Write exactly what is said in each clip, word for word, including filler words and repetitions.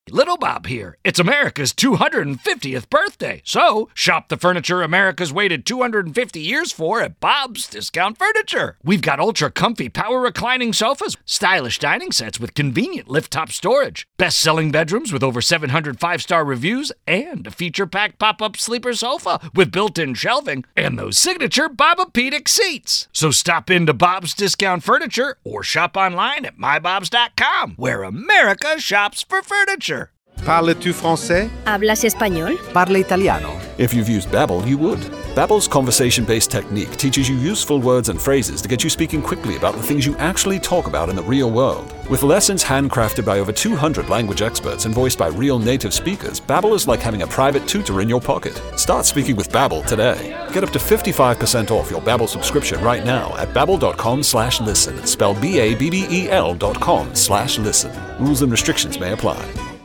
Little Bob here. It's America's two hundred fiftieth birthday. So, shop the furniture America's waited two hundred fifty years for at Bob's Discount Furniture. We've got ultra-comfy power reclining sofas, stylish dining sets with convenient lift-top storage, best-selling bedrooms with over seven hundred five-star reviews, and a feature-packed pop-up sleeper sofa with built-in shelving, and those signature Bobapedic seats. So stop into Bob's Discount Furniture or shop online at my bobs dot com, where America shops for furniture. Parles-tu français? ¿Hablas español? Parla italiano. If you've used Babbel, you would. Babbel's conversation-based technique teaches you useful words and phrases to get you speaking quickly about the things you actually talk about in the real world. With lessons handcrafted by over two hundred language experts and voiced by real native speakers, Babbel is like having a private tutor in your pocket. Start speaking with Babbel today. Get up to fifty-five percent off your Babbel subscription right now at babbel.com slash listen. Spell B A B B E L dot com slash listen. Rules and restrictions may apply.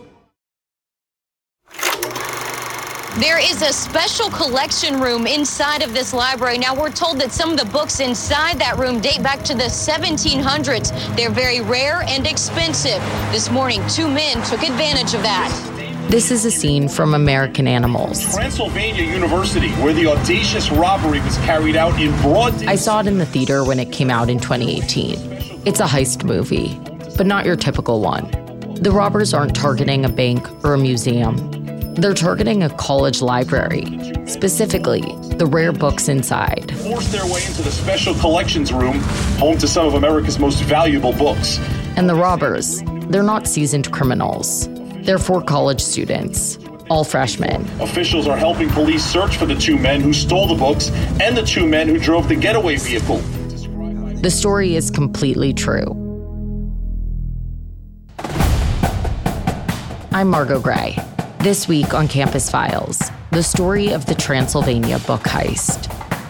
There is a special collection room inside of this library. Now, we're told that some of the books inside that room date back to the seventeen hundreds. They're very rare and expensive. This morning, two men took advantage of that. This is a scene from American Animals. Transylvania University, where the audacious robbery was carried out in broad day. I saw it in the theater when it came out in twenty eighteen. It's a heist movie, but not your typical one. The robbers aren't targeting a bank or a museum. They're targeting a college library, specifically the rare books inside. Forced their way into the special collections room, home to some of America's most valuable books. And the robbers, they're not seasoned criminals. They're four college students, all freshmen. Officials are helping police search for the two men who stole the books and the two men who drove the getaway vehicle. The story is completely true. I'm Margot Gray. This week on Campus Files, the story of the Transylvania book heist.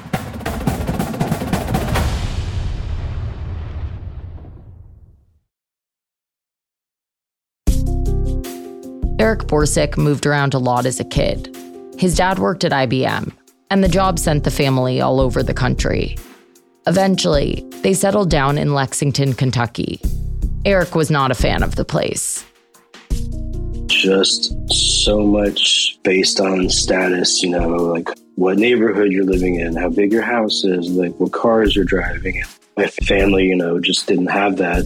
Eric Borsig moved around a lot as a kid. His dad worked at I B M, and the job sent the family all over the country. Eventually, they settled down in Lexington, Kentucky. Eric was not a fan of the place. Just so much based on status, you know, like what neighborhood you're living in, how big your house is, like what cars you're driving. My family, you know, just didn't have that.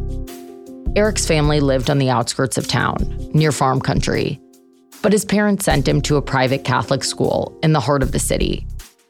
Eric's family lived on the outskirts of town, near farm country, but his parents sent him to a private Catholic school in the heart of the city.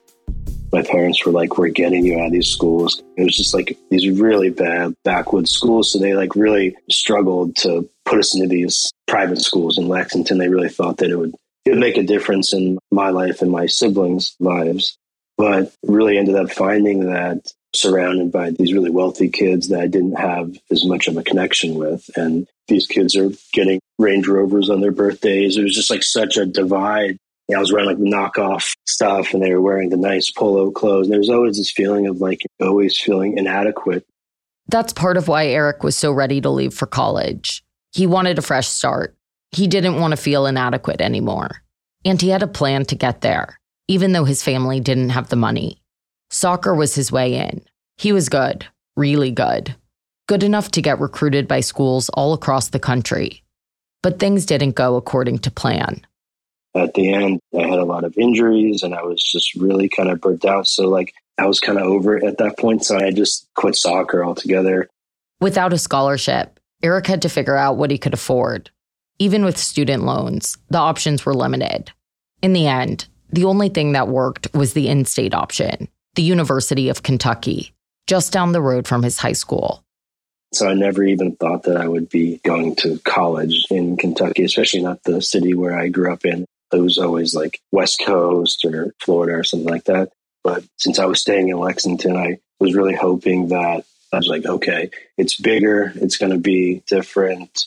My parents were like, we're getting you out of these schools. It was just like these really bad backwoods schools. So they like really struggled to put us into these private schools in Lexington. They really thought that it would, it would make a difference in my life and my siblings' lives. But really ended up finding that surrounded by these really wealthy kids that I didn't have as much of a connection with. And these kids are getting Range Rovers on their birthdays. It was just like such a divide. You know, I was wearing like knockoff stuff and they were wearing the nice polo clothes. And there was always this feeling of like always feeling inadequate. That's part of why Eric was so ready to leave for college. He wanted a fresh start. He didn't want to feel inadequate anymore. And he had a plan to get there, even though his family didn't have the money. Soccer was his way in. He was good, really good. Good enough to get recruited by schools all across the country. But things didn't go according to plan. At the end, I had a lot of injuries and I was just really kind of burnt out. So like I was kind of over it at that point. So I just quit soccer altogether. Without a scholarship, Eric had to figure out what he could afford. Even with student loans, the options were limited. In the end, the only thing that worked was the in-state option, the University of Kentucky, just down the road from his high school. So I never even thought that I would be going to college in Kentucky, especially not the city where I grew up in. It was always like West Coast or Florida or something like that. But since I was staying in Lexington, I was really hoping that I was like, okay, it's bigger, it's going to be different.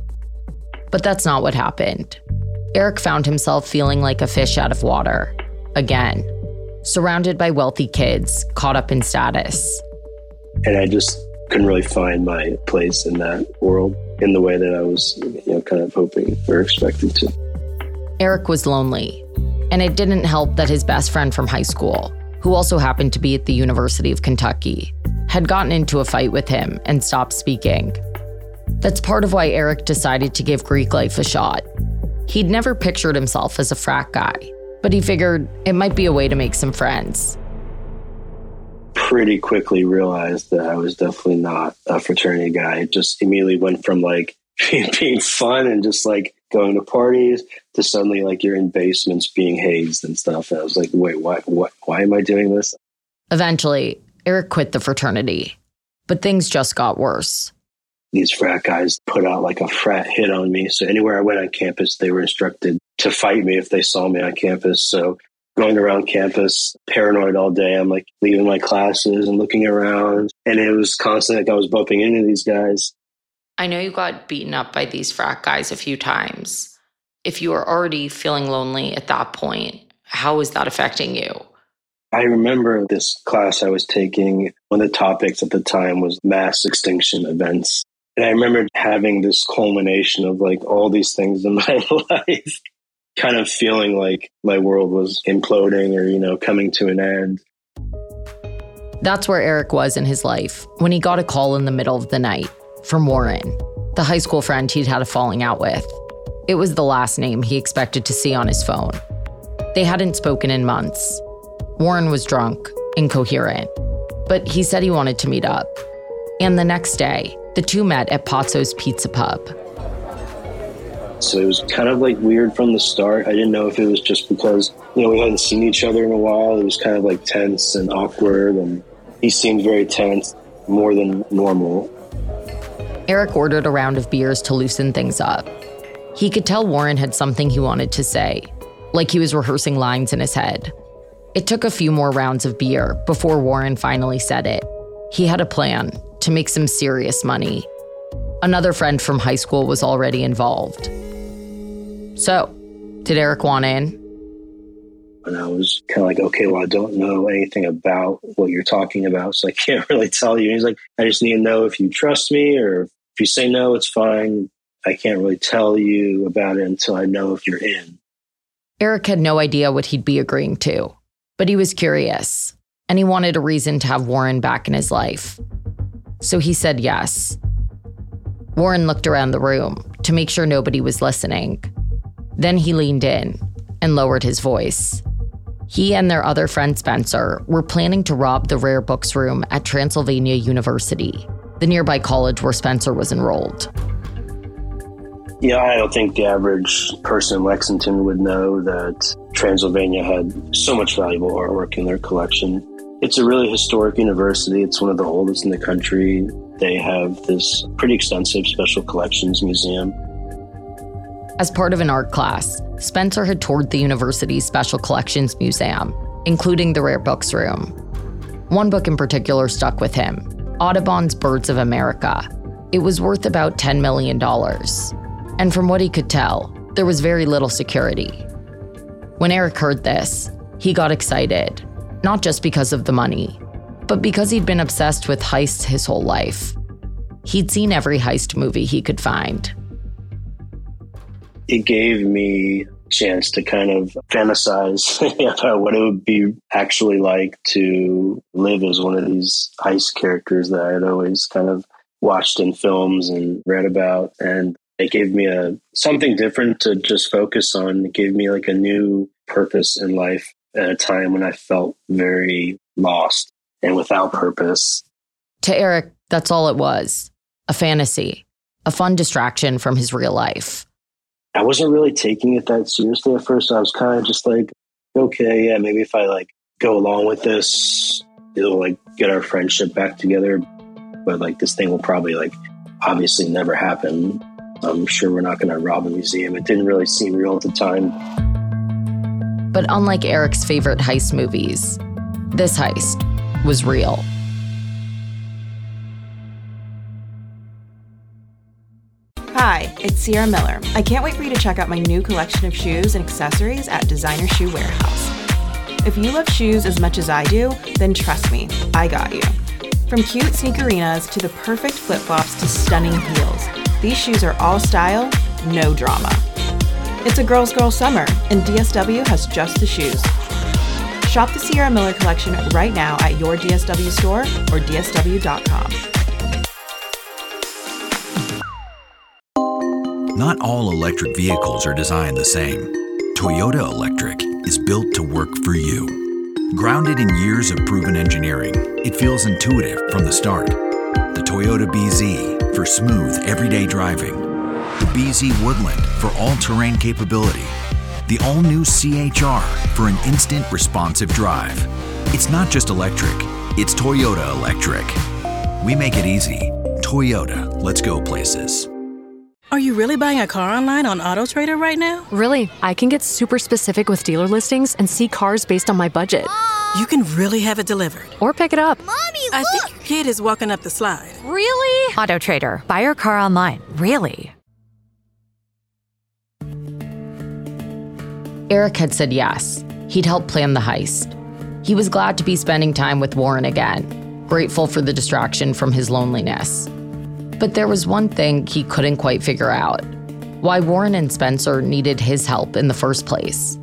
But that's not what happened. Eric found himself feeling like a fish out of water, again, surrounded by wealthy kids caught up in status. And I just couldn't really find my place in that world in the way that I was, you know, kind of hoping or expected to. Eric was lonely, and it didn't help that his best friend from high school, who also happened to be at the University of Kentucky, had gotten into a fight with him and stopped speaking. That's part of why Eric decided to give Greek life a shot. He'd never pictured himself as a frat guy, but he figured it might be a way to make some friends. Pretty quickly realized that I was definitely not a fraternity guy. It just immediately went from like being fun and just like going to parties to suddenly like you're in basements being hazed and stuff. And I was like, wait, what, what, why am I doing this? Eventually, Eric quit the fraternity, but things just got worse. These frat guys put out like a frat hit on me. So anywhere I went on campus, they were instructed to fight me if they saw me on campus. So going around campus, paranoid all day. I'm like leaving my classes and looking around. And it was constant, like I was bumping into these guys. I know you got beaten up by these frat guys a few times. If you were already feeling lonely at that point, how was that affecting you? I remember this class I was taking. One of the topics at the time was mass extinction events. And I remember having this culmination of like all these things in my life, kind of feeling like my world was imploding or, you know, coming to an end. That's where Eric was in his life when he got a call in the middle of the night from Warren, the high school friend he'd had a falling out with. It was the last name he expected to see on his phone. They hadn't spoken in months. Warren was drunk, incoherent, but he said he wanted to meet up. And the next day, the two met at Pazzo's Pizza Pub. So it was kind of like weird from the start. I didn't know if it was just because, you know, we hadn't seen each other in a while. It was kind of like tense and awkward, and he seemed very tense, more than normal. Eric ordered a round of beers to loosen things up. He could tell Warren had something he wanted to say, like he was rehearsing lines in his head. It took a few more rounds of beer before Warren finally said it. He had a plan to make some serious money. Another friend from high school was already involved. So, did Eric want in? And I was kind of like, okay, well, I don't know anything about what you're talking about, so I can't really tell you. And he's like, I just need to know if you trust me, or if you say no, it's fine. I can't really tell you about it until I know if you're in. Eric had no idea what he'd be agreeing to, but he was curious, and he wanted a reason to have Warren back in his life. So he said yes. Warren looked around the room to make sure nobody was listening. Then he leaned in and lowered his voice. He and their other friend Spencer were planning to rob the rare books room at Transylvania University, the nearby college where Spencer was enrolled. Yeah, I don't think the average person in Lexington would know that Transylvania had so much valuable artwork in their collection. It's a really historic university. It's one of the oldest in the country. They have this pretty extensive special collections museum. As part of an art class, Spencer had toured the university's special collections museum, including the rare books room. One book in particular stuck with him, Audubon's Birds of America. It was worth about ten million dollars. And from what he could tell, there was very little security. When Eric heard this, he got excited, not just because of the money, but because he'd been obsessed with heists his whole life. He'd seen every heist movie he could find. It gave me a chance to kind of fantasize about what it would be actually like to live as one of these heist characters that I had always kind of watched in films and read about. And it gave me a something different to just focus on. It gave me like a new purpose in life at a time when I felt very lost and without purpose. To Eric, that's all it was. A fantasy. A fun distraction from his real life. I wasn't really taking it that seriously at first. I was kind of just like, okay, yeah, maybe if I like go along with this, it'll like get our friendship back together. But like this thing will probably like obviously never happen. I'm sure we're not going to rob a museum. It didn't really seem real at the time. But unlike Eric's favorite heist movies, this heist was real. Hi, it's Sierra Miller. I can't wait for you to check out my new collection of shoes and accessories at Designer Shoe Warehouse. If you love shoes as much as I do, then trust me, I got you. From cute sneakerinas to the perfect flip-flops to stunning heels, these shoes are all style, no drama. It's a girl's girl summer, and D S W has just the shoes. Shop the Sierra Miller collection right now at your D S W store or D S W dot com. Not all electric vehicles are designed the same. Toyota Electric is built to work for you. Grounded in years of proven engineering, it feels intuitive from the start. The Toyota B Z for smooth, everyday driving. The B Z Woodland for all-terrain capability. The all-new C H R for an instant responsive drive. It's not just electric, it's Toyota Electric. We make it easy. Toyota, let's go places. Are you really buying a car online on AutoTrader right now? Really, I can get super specific with dealer listings and see cars based on my budget. Mom! You can really have it delivered. Or pick it up. Mommy, look! I think your kid is walking up the slide. Really? AutoTrader. Buy your car online. Really? Eric had said yes. He'd help plan the heist. He was glad to be spending time with Warren again, grateful for the distraction from his loneliness. But there was one thing he couldn't quite figure out: why Warren and Spencer needed his help in the first place.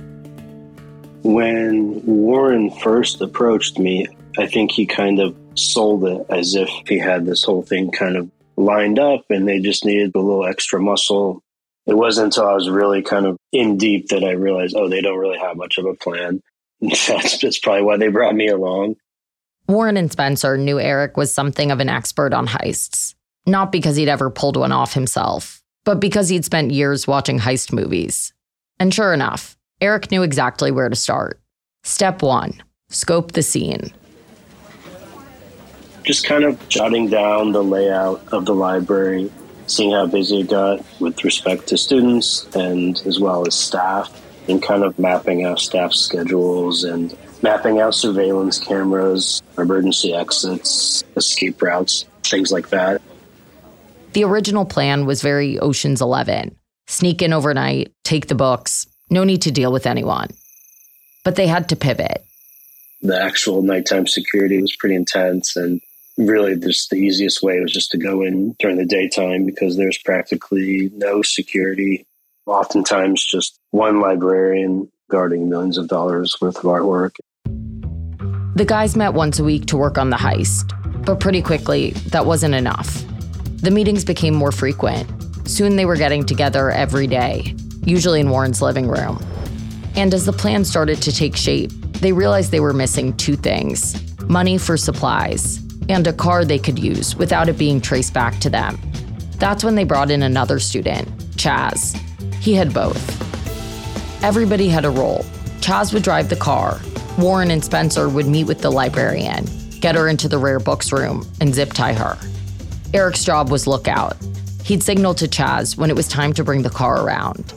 When Warren first approached me, I think he kind of sold it as if he had this whole thing kind of lined up and they just needed a little extra muscle. It wasn't until I was really kind of in deep that I realized, oh, they don't really have much of a plan. That's just probably why they brought me along. Warren and Spencer knew Eric was something of an expert on heists. Not because he'd ever pulled one off himself, but because he'd spent years watching heist movies. And sure enough, Eric knew exactly where to start. Step one, scope the scene. Just kind of jotting down the layout of the library, seeing how busy it got with respect to students and as well as staff, and kind of mapping out staff schedules and mapping out surveillance cameras, emergency exits, escape routes, things like that. The original plan was very Ocean's Eleven. Sneak in overnight, take the books, no need to deal with anyone. But they had to pivot. The actual nighttime security was pretty intense, and really just the easiest way was just to go in during the daytime because there's practically no security. Oftentimes just one librarian guarding millions of dollars worth of artwork. The guys met once a week to work on the heist, but pretty quickly, that wasn't enough. The meetings became more frequent. Soon they were getting together every day, usually in Warren's living room. And as the plan started to take shape, they realized they were missing two things: money for supplies and a car they could use without it being traced back to them. That's when they brought in another student, Chaz. He had both. Everybody had a role. Chaz would drive the car. Warren and Spencer would meet with the librarian, get her into the rare books room, and zip tie her. Eric's job was lookout. He'd signal to Chaz when it was time to bring the car around.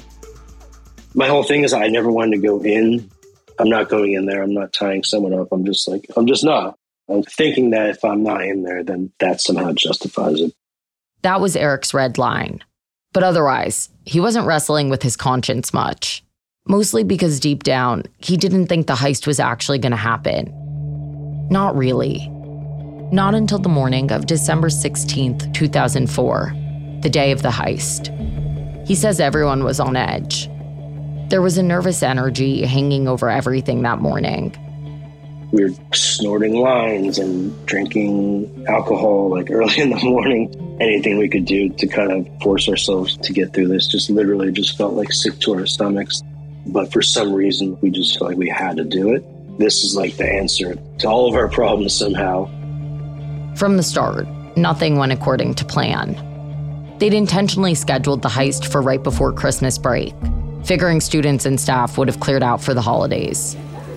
My whole thing is I never wanted to go in. I'm not going in there. I'm not tying someone up. I'm just like, I'm just not. I'm thinking that if I'm not in there, then that somehow justifies it. That was Eric's red line. But otherwise, he wasn't wrestling with his conscience much. Mostly because deep down, he didn't think the heist was actually going to happen. Not really. Not until the morning of December sixteenth, two thousand four, the day of the heist. He says everyone was on edge. There was a nervous energy hanging over everything that morning. We were snorting lines and drinking alcohol like early in the morning. Anything we could do to kind of force ourselves to get through this just literally just felt like sick to our stomachs. But for some reason, we just felt like we had to do it. This is like the answer to all of our problems somehow. From the start, nothing went according to plan. They'd intentionally scheduled the heist for right before Christmas break, figuring students and staff would have cleared out for the holidays.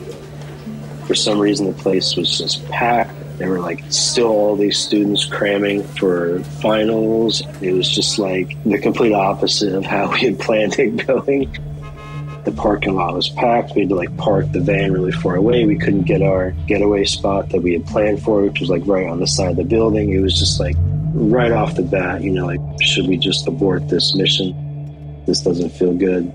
For some reason, the place was just packed. There were like still all these students cramming for finals. It was just like the complete opposite of how we had planned it going. The parking lot was packed. We had to like park the van really far away. We couldn't get our getaway spot that we had planned for, which was like right on the side of the building. It was just like right off the bat, you know, like, should we just abort this mission? This doesn't feel good.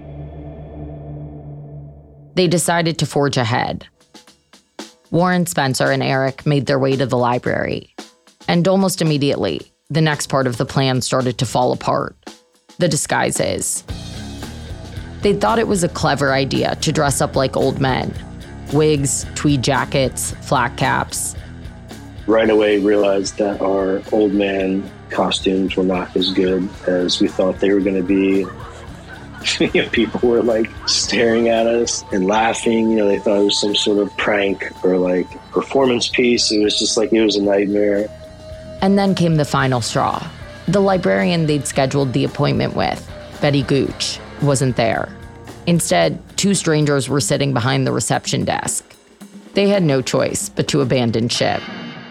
They decided to forge ahead. Warren, Spencer, and Eric made their way to the library. And almost immediately, the next part of the plan started to fall apart: the disguises. They thought it was a clever idea to dress up like old men. Wigs, tweed jackets, flat caps. right away realized that our old man costumes were not as good as we thought they were going to be. You know, people were like staring at us and laughing. You know, they thought it was some sort of prank or like performance piece. It was just like, it was a nightmare. And then came the final straw. The librarian they'd scheduled the appointment with, Betty Gooch, wasn't there. Instead, two strangers were sitting behind the reception desk. They had no choice but to abandon ship.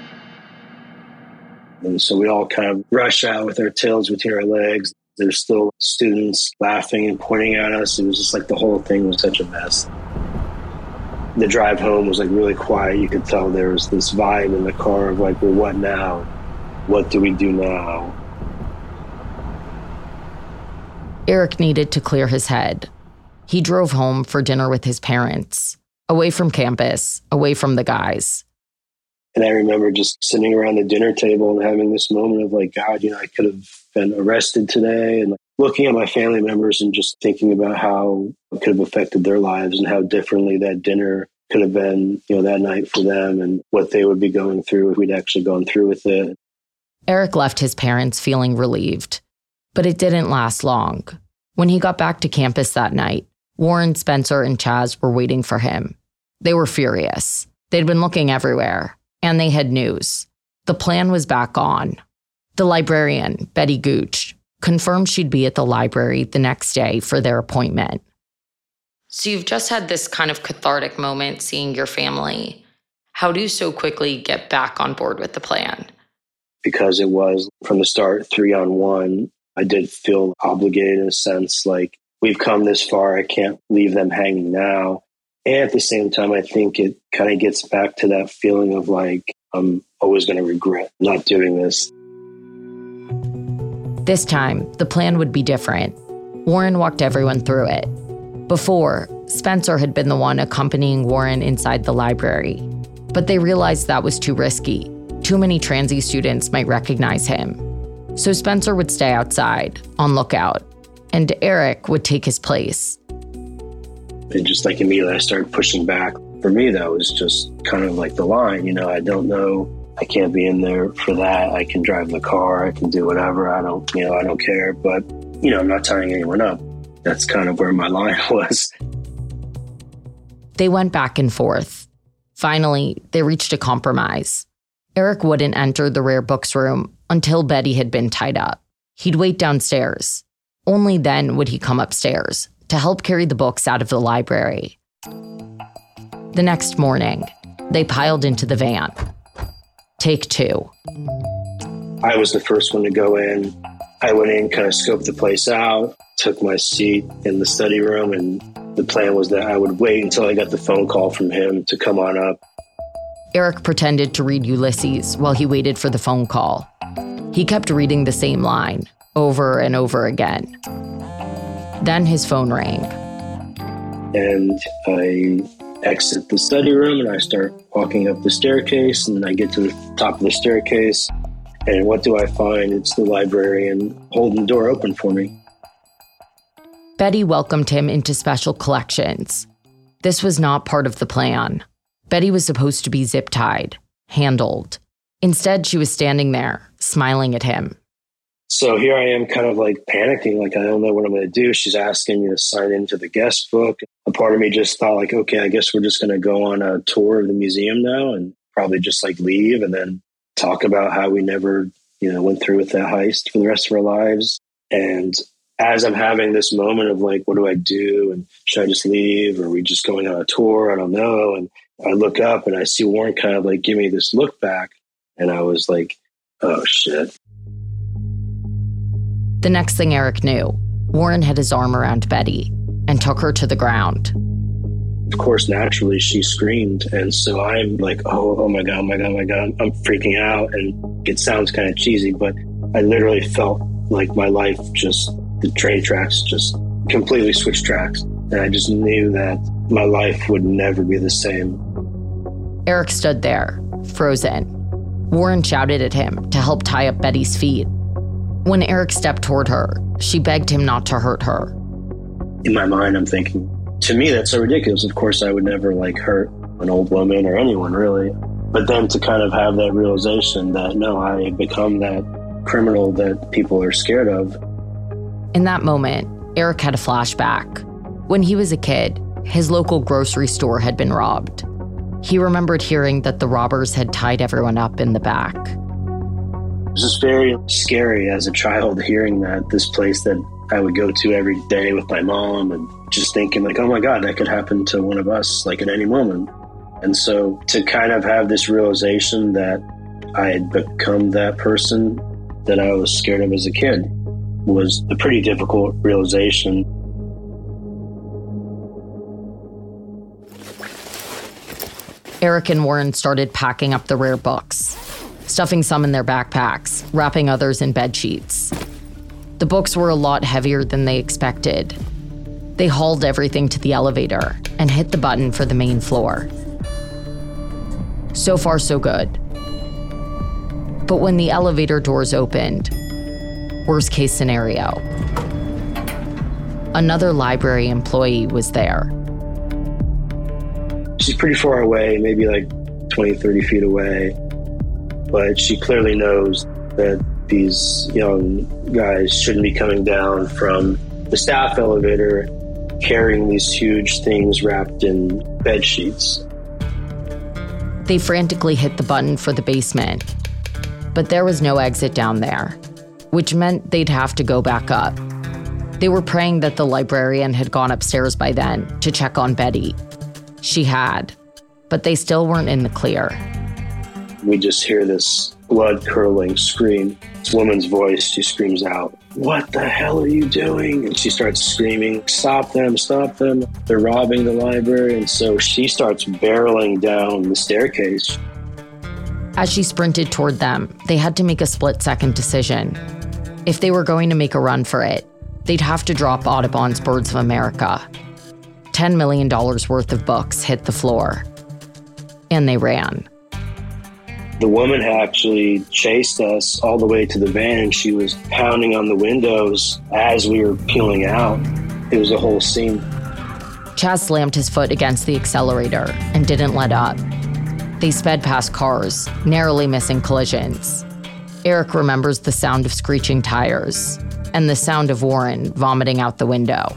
And so we all kind of rush out with our tails between our legs. There's still students laughing and pointing at us. It was just like the whole thing was such a mess. The drive home was like really quiet. You could tell there was this vibe in the car of like, well, what now? What do we do now? Eric needed to clear his head. He drove home for dinner with his parents, away from campus, away from the guys. And I remember just sitting around the dinner table and having this moment of like, God, you know, I could have been arrested today, and like, looking at my family members and just thinking about how it could have affected their lives and how differently that dinner could have been, you know, that night for them and what they would be going through if we'd actually gone through with it. Eric left his parents feeling relieved, but it didn't last long. When he got back to campus that night, Warren, Spencer, and Chaz were waiting for him. They were furious. They'd been looking everywhere, and they had news. The plan was back on. The librarian, Betty Gooch, confirmed she'd be at the library the next day for their appointment. So you've just had this kind of cathartic moment seeing your family. How do you so quickly get back on board with the plan? Because it was, from the start, three on one, I did feel obligated in a sense, like, we've come this far, I can't leave them hanging now. And at the same time, I think it kind of gets back to that feeling of like, I'm always going to regret not doing this. This time, the plan would be different. Warren walked everyone through it. Before, Spencer had been the one accompanying Warren inside the library. But they realized that was too risky. Too many transy students might recognize him. So Spencer would stay outside, on lookout, and Eric would take his place. And just like immediately I started pushing back. For me, that was just kind of like the line, you know, I don't know, I can't be in there for that. I can drive the car, I can do whatever. I don't, you know, I don't care. But, you know, I'm not tying anyone up. That's kind of where my line was. They went back and forth. Finally, they reached a compromise. Eric wouldn't enter the rare books room until Betty had been tied up. He'd wait downstairs. Only then would he come upstairs to help carry the books out of the library. The next morning, they piled into the van. Take two. I was the first one to go in. I went in, kind of scoped the place out, took my seat in the study room, and the plan was that I would wait until I got the phone call from him to come on up. Eric pretended to read Ulysses while he waited for the phone call. He kept reading the same line over and over again. Then his phone rang. And I exit the study room and I start walking up the staircase, and I get to the top of the staircase. And what do I find? It's the librarian holding the door open for me. Betty welcomed him into special collections. This was not part of the plan. Betty was supposed to be zip-tied, handled. Instead, she was standing there, smiling at him. So here I am kind of like panicking, like I don't know what I'm going to do. She's asking me to sign into the guest book. A part of me just thought like, okay, I guess we're just going to go on a tour of the museum now and probably just like leave and then talk about how we never, you know, went through with that heist for the rest of our lives. And as I'm having this moment of like, what do I do? And should I just leave? Or are we just going on a tour? I don't know. And I look up and I see Warren kind of like give me this look back. And I was like, oh shit. The next thing Eric knew, Warren had his arm around Betty and took her to the ground. Of course, naturally, she screamed. And so I'm like, oh, oh my God, oh my God, oh my God. I'm freaking out. And it sounds kind of cheesy, but I literally felt like my life just, the train tracks just completely switched tracks. And I just knew that my life would never be the same. Eric stood there, frozen. Warren shouted at him to help tie up Betty's feet. When Eric stepped toward her, she begged him not to hurt her. In my mind, I'm thinking, to me, that's so ridiculous. Of course, I would never like hurt an old woman or anyone, really. But then to kind of have that realization that, no, I become that criminal that people are scared of. In that moment, Eric had a flashback. When he was a kid, his local grocery store had been robbed. He remembered hearing that the robbers had tied everyone up in the back. It was just very scary as a child hearing that, this place that I would go to every day with my mom, and just thinking like, oh my God, that could happen to one of us like at any moment. And so to kind of have this realization that I had become that person that I was scared of as a kid was a pretty difficult realization. Eric and Warren started packing up the rare books, stuffing some in their backpacks, wrapping others in bed sheets. The books were a lot heavier than they expected. They hauled everything to the elevator and hit the button for the main floor. So far, so good. But when the elevator doors opened, worst case scenario, another library employee was there. She's pretty far away, maybe like twenty, thirty feet away. But she clearly knows that these young guys shouldn't be coming down from the staff elevator carrying these huge things wrapped in bed sheets. They frantically hit the button for the basement, but there was no exit down there, which meant they'd have to go back up. They were praying that the librarian had gone upstairs by then to check on Betty. She had, but they still weren't in the clear. We just hear this blood-curdling scream. This woman's voice, she screams out, "What the hell are you doing?" And she starts screaming, "Stop them, stop them. They're robbing the library." And so she starts barreling down the staircase. As she sprinted toward them, they had to make a split-second decision. If they were going to make a run for it, they'd have to drop Audubon's Birds of America. ten million dollars worth of books hit the floor. And they ran. The woman had actually chased us all the way to the van, and she was pounding on the windows as we were peeling out. It was a whole scene. Chaz slammed his foot against the accelerator and didn't let up. They sped past cars, narrowly missing collisions. Eric remembers the sound of screeching tires and the sound of Warren vomiting out the window.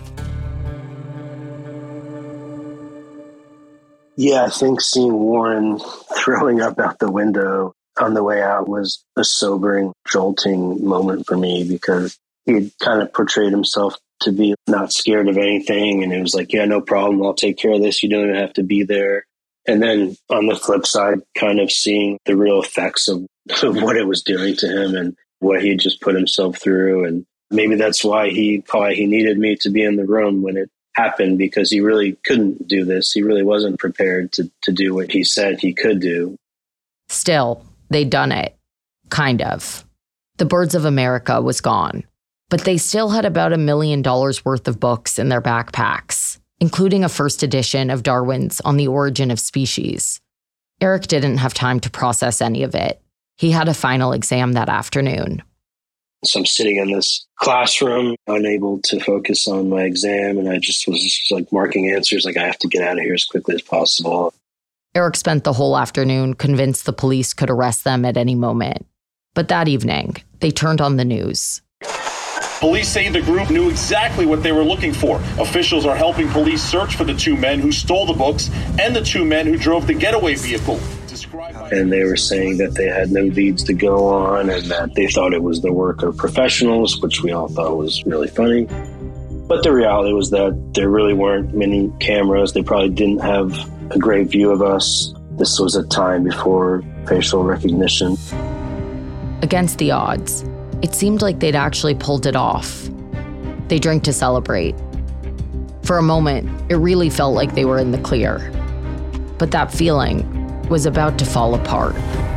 Yeah, I think seeing Warren throwing up out the window on the way out was a sobering, jolting moment for me, because he had kind of portrayed himself to be not scared of anything. And it was like, yeah, no problem. I'll take care of this. You don't even have to be there. And then on the flip side, kind of seeing the real effects of, of what it was doing to him and what he had just put himself through. And maybe that's why he, why he needed me to be in the room when it happened, because he really couldn't do this. He really wasn't prepared to, to do what he said he could do. Still, they'd done it. Kind of. The Birds of America was gone, but they still had about a million dollars worth of books in their backpacks, including a first edition of Darwin's On the Origin of Species. Eric didn't have time to process any of it. He had a final exam that afternoon. So I'm sitting in this classroom, unable to focus on my exam, and I just was just like marking answers, like I have to get out of here as quickly as possible. Eric spent the whole afternoon convinced the police could arrest them at any moment. But that evening, they turned on the news. Police say the group knew exactly what they were looking for. Officials are helping police search for the two men who stole the books and the two men who drove the getaway vehicle. And they were saying that they had no leads to go on and that they thought it was the work of professionals, which we all thought was really funny. But the reality was that there really weren't many cameras. They probably didn't have a great view of us. This was a time before facial recognition. Against the odds, it seemed like they'd actually pulled it off. They drank to celebrate. For a moment, it really felt like they were in the clear. But that feeling was about to fall apart.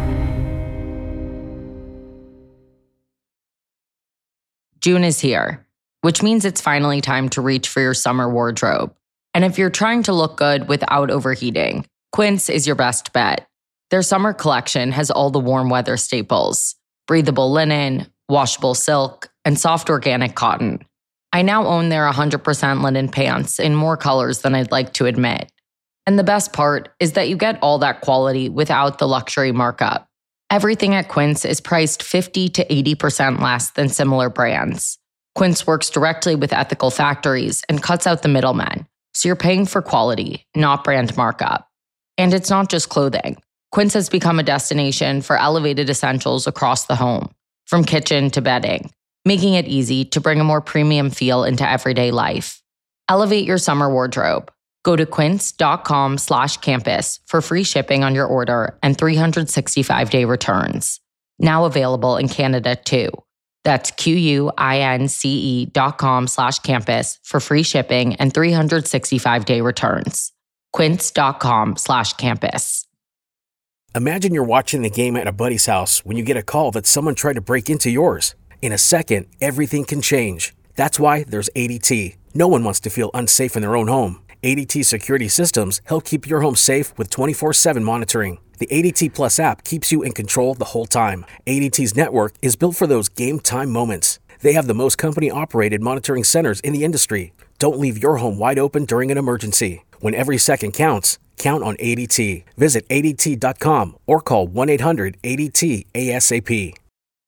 June is here, which means it's finally time to reach for your summer wardrobe. And if you're trying to look good without overheating, Quince is your best bet. Their summer collection has all the warm weather staples: breathable linen, washable silk, and soft organic cotton. I now own their one hundred percent linen pants in more colors than I'd like to admit. And the best part is that you get all that quality without the luxury markup. Everything at Quince is priced fifty to eighty percent less than similar brands. Quince works directly with ethical factories and cuts out the middlemen, so you're paying for quality, not brand markup. And it's not just clothing. Quince has become a destination for elevated essentials across the home, from kitchen to bedding, making it easy to bring a more premium feel into everyday life. Elevate your summer wardrobe. Go to quince.com slash campus for free shipping on your order and three hundred sixty-five day returns. Now available in Canada too. That's Q-U-I-N-C-E dot com slash campus for free shipping and three hundred sixty-five day returns. Quince.com slash campus. Imagine you're watching the game at a buddy's house when you get a call that someone tried to break into yours. In a second, everything can change. That's why there's A D T. No one wants to feel unsafe in their own home. A D T security systems help keep your home safe with twenty-four seven monitoring. The A D T Plus app keeps you in control the whole time. A D T's network is built for those game time moments. They have the most company-operated monitoring centers in the industry. Don't leave your home wide open during an emergency. When every second counts, count on A D T. Visit A D T dot com or call one eight hundred A D T A S A P.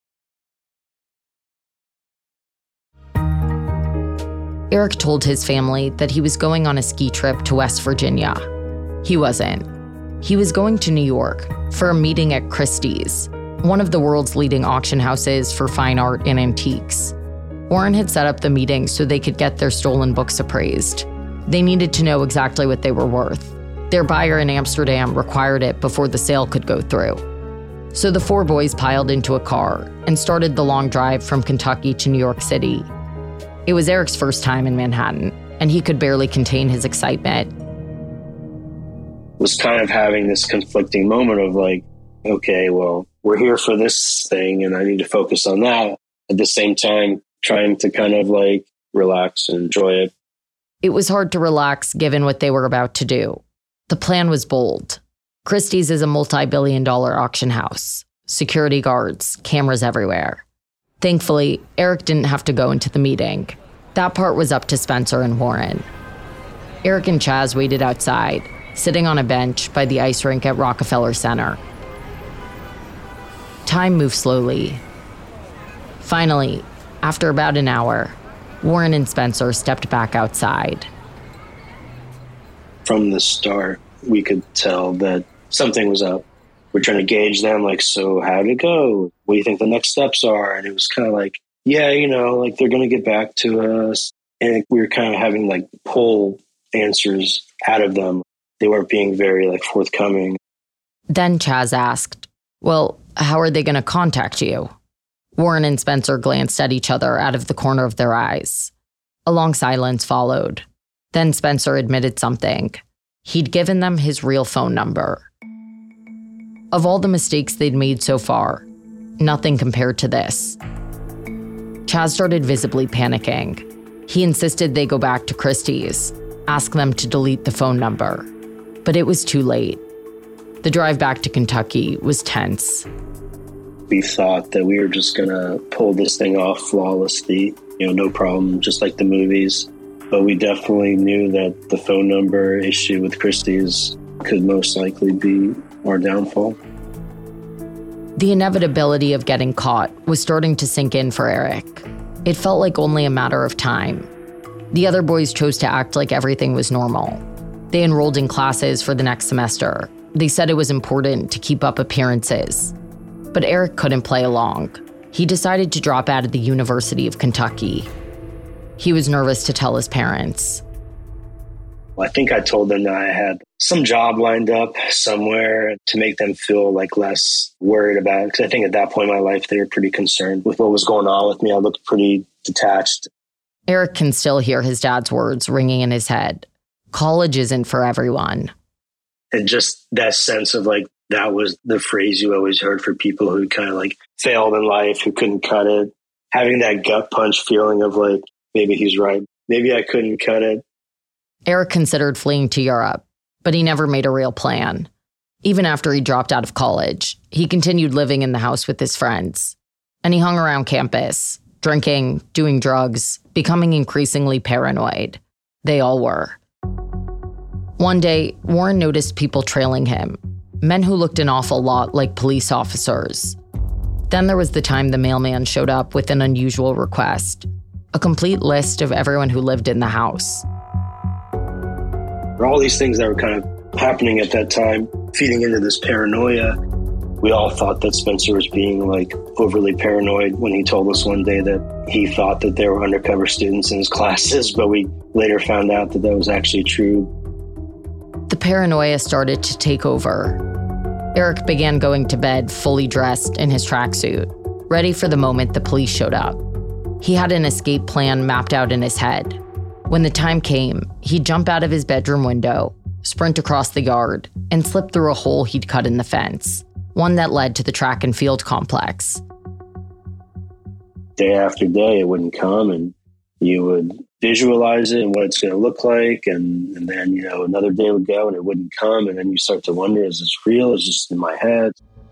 Eric told his family that he was going on a ski trip to West Virginia. He wasn't. He was going to New York for a meeting at Christie's, one of the world's leading auction houses for fine art and antiques. Warren had set up the meeting so they could get their stolen books appraised. They needed to know exactly what they were worth. Their buyer in Amsterdam required it before the sale could go through. So the four boys piled into a car and started the long drive from Kentucky to New York City. It was Eric's first time in Manhattan, and he could barely contain his excitement. Was kind of having this conflicting moment of like, okay, well, we're here for this thing and I need to focus on that. At the same time, trying to kind of like relax and enjoy it. It was hard to relax given what they were about to do. The plan was bold. Christie's is a multi-billion dollar auction house. Security guards, cameras everywhere. Thankfully, Eric didn't have to go into the meeting. That part was up to Spencer and Warren. Eric and Chaz waited outside, sitting on a bench by the ice rink at Rockefeller Center. Time moved slowly. Finally, after about an hour, Warren and Spencer stepped back outside. From the start, we could tell that something was up. We're trying to gauge them, like, so how'd it go? What do you think the next steps are? And it was kind of like, yeah, you know, like they're going to get back to us. And we were kind of having like pull answers out of them. They weren't being very like forthcoming. Then Chaz asked, well, how are they going to contact you? Warren and Spencer glanced at each other out of the corner of their eyes. A long silence followed. Then Spencer admitted something. He'd given them his real phone number. Of all the mistakes they'd made so far, nothing compared to this. Chaz started visibly panicking. He insisted they go back to Christie's, ask them to delete the phone number. But it was too late. The drive back to Kentucky was tense. We thought that we were just going to pull this thing off flawlessly, you know, no problem, just like the movies. But we definitely knew that the phone number issue with Christie's could most likely be our downfall. The inevitability of getting caught was starting to sink in for Eric. It felt like only a matter of time. The other boys chose to act like everything was normal. They enrolled in classes for the next semester. They said it was important to keep up appearances. But Eric couldn't play along. He decided to drop out of the University of Kentucky. He was nervous to tell his parents. I think I told them that I had some job lined up somewhere to make them feel like less worried about it. Because I think at that point in my life, they were pretty concerned with what was going on with me. I looked pretty detached. Eric can still hear his dad's words ringing in his head. College isn't for everyone. And just that sense of like, that was the phrase you always heard for people who kind of like failed in life, who couldn't cut it. Having that gut punch feeling of like, maybe he's right. Maybe I couldn't cut it. Eric considered fleeing to Europe, but he never made a real plan. Even after he dropped out of college, he continued living in the house with his friends. And he hung around campus, drinking, doing drugs, becoming increasingly paranoid. They all were. One day, Warren noticed people trailing him, men who looked an awful lot like police officers. Then there was the time the mailman showed up with an unusual request, a complete list of everyone who lived in the house. All these things that were kind of happening at that time, feeding into this paranoia. We all thought that Spencer was being like overly paranoid when he told us one day that he thought that there were undercover students in his classes, but we later found out that that was actually true. The paranoia started to take over. Eric began going to bed fully dressed in his tracksuit, ready for the moment the police showed up. He had an escape plan mapped out in his head. When the time came, he'd jump out of his bedroom window, sprint across the yard, and slip through a hole he'd cut in the fence, one that led to the track and field complex. Day after day, it wouldn't come, and you would visualize it and what it's going to look like, and, and then, you know, another day would go and it wouldn't come, and then you start to wonder, is this real? Is this in my head?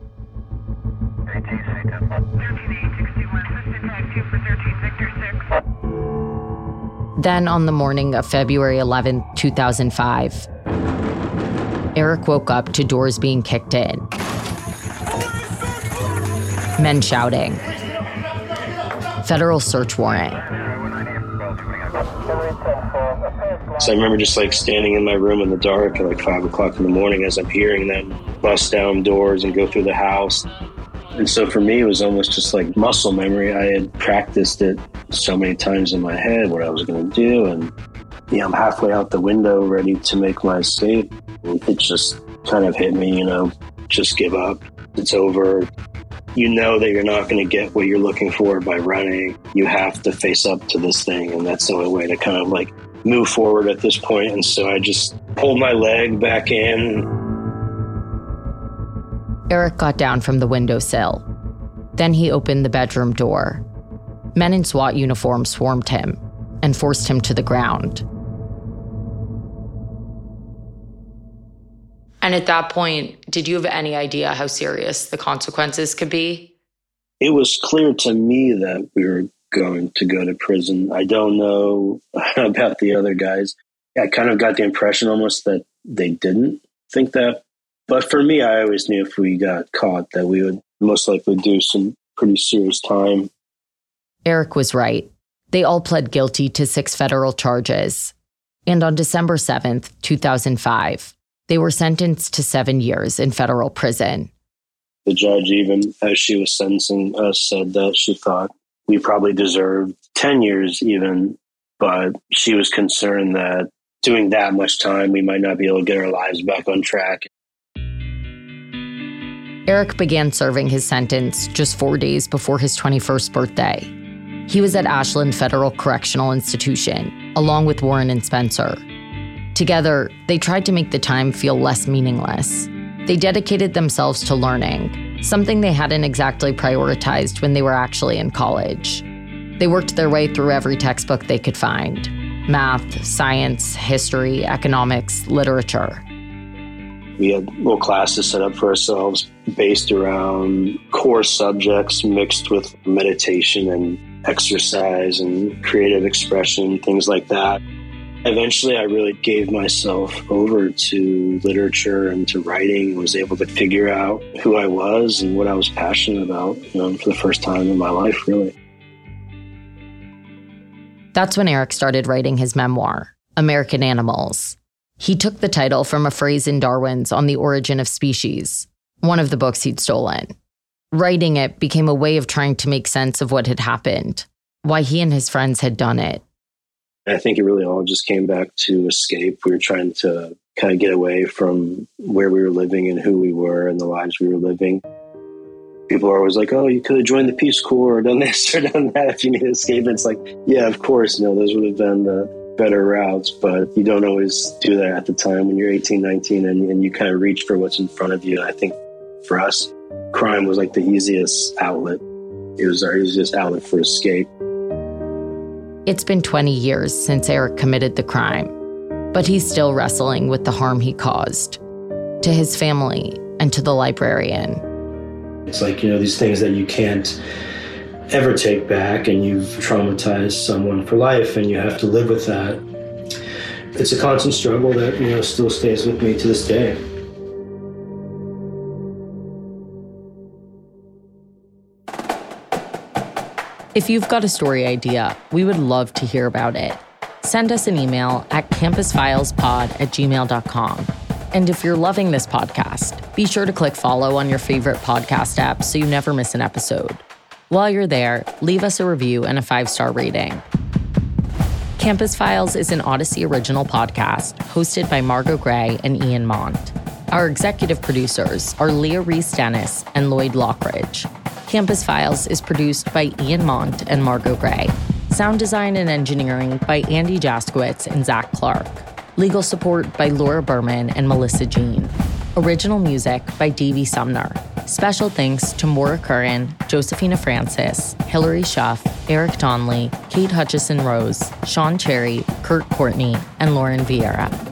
Then on the morning of February eleventh, two thousand five, Eric woke up to doors being kicked in, men shouting, federal search warrant. So I remember just like standing in my room in the dark at like five o'clock in the morning as I'm hearing them bust down doors and go through the house. And so for me, it was almost just like muscle memory. I had practiced it so many times in my head, what I was going to do. And yeah, I'm halfway out the window ready to make my escape. It just kind of hit me, you know, just give up. It's over. You know that you're not going to get what you're looking for by running. You have to face up to this thing. And that's the only way to kind of like move forward at this point. And so I just pulled my leg back in. Eric got down from the windowsill. Then he opened the bedroom door. Men in SWAT uniforms swarmed him and forced him to the ground. And at that point, did you have any idea how serious the consequences could be? It was clear to me that we were going to go to prison. I don't know about the other guys. I kind of got the impression almost that they didn't think that. But for me, I always knew if we got caught that we would most likely do some pretty serious time. Eric was right. They all pled guilty to six federal charges. And on December seventh, two thousand five, they were sentenced to seven years in federal prison. The judge, even as she was sentencing us, said that she thought we probably deserved ten years even, but she was concerned that doing that much time, we might not be able to get our lives back on track. Eric began serving his sentence just four days before his twenty-first birthday. He was at Ashland Federal Correctional Institution, along with Warren and Spencer. Together, they tried to make the time feel less meaningless. They dedicated themselves to learning, something they hadn't exactly prioritized when they were actually in college. They worked their way through every textbook they could find: math, science, history, economics, literature. We had little classes set up for ourselves based around core subjects mixed with meditation and exercise and creative expression, things like that. Eventually, I really gave myself over to literature and to writing and was able to figure out who I was and what I was passionate about, you know, for the first time in my life, really. That's when Eric started writing his memoir, American Animals. He took the title from a phrase in Darwin's On the Origin of Species, one of the books he'd stolen. Writing it became a way of trying to make sense of what had happened, why he and his friends had done it. I think it really all just came back to escape. We were trying to kind of get away from where we were living and who we were and the lives we were living. People are always like, oh, you could have joined the Peace Corps or done this or done that if you needed to escape. And it's like, yeah, of course, no, those would have been the better routes, but you don't always do that at the time when you're eighteen, nineteen, and, and you kind of reach for what's in front of you. And I think for us, crime was like the easiest outlet. It was our easiest outlet for escape. It's been twenty years since Eric committed the crime, but he's still wrestling with the harm he caused to his family and to the librarian. It's like, you know, these things that you can't ever take back, and you've traumatized someone for life and you have to live with that. It's a constant struggle that, you know, still stays with me to this day. If you've got a story idea, we would love to hear about it. Send us an email at campusfilespod at gmail dot com. And if you're loving this podcast, be sure to click follow on your favorite podcast app so you never miss an episode. While you're there, leave us a review and a five-star rating. Campus Files is an Odyssey original podcast hosted by Margot Gray and Ian Mont. Our executive producers are Leah Reese-Dennis and Lloyd Lockridge. Campus Files is produced by Ian Mont and Margot Gray. Sound design and engineering by Andy Jaskowitz and Zach Clark. Legal support by Laura Berman and Melissa Jean. Original music by Davey Sumner. Special thanks to Maura Curran, Josephina Francis, Hillary Schuff, Eric Donnelly, Kate Hutchison Rose, Sean Cherry, Kurt Courtney, and Lauren Vieira.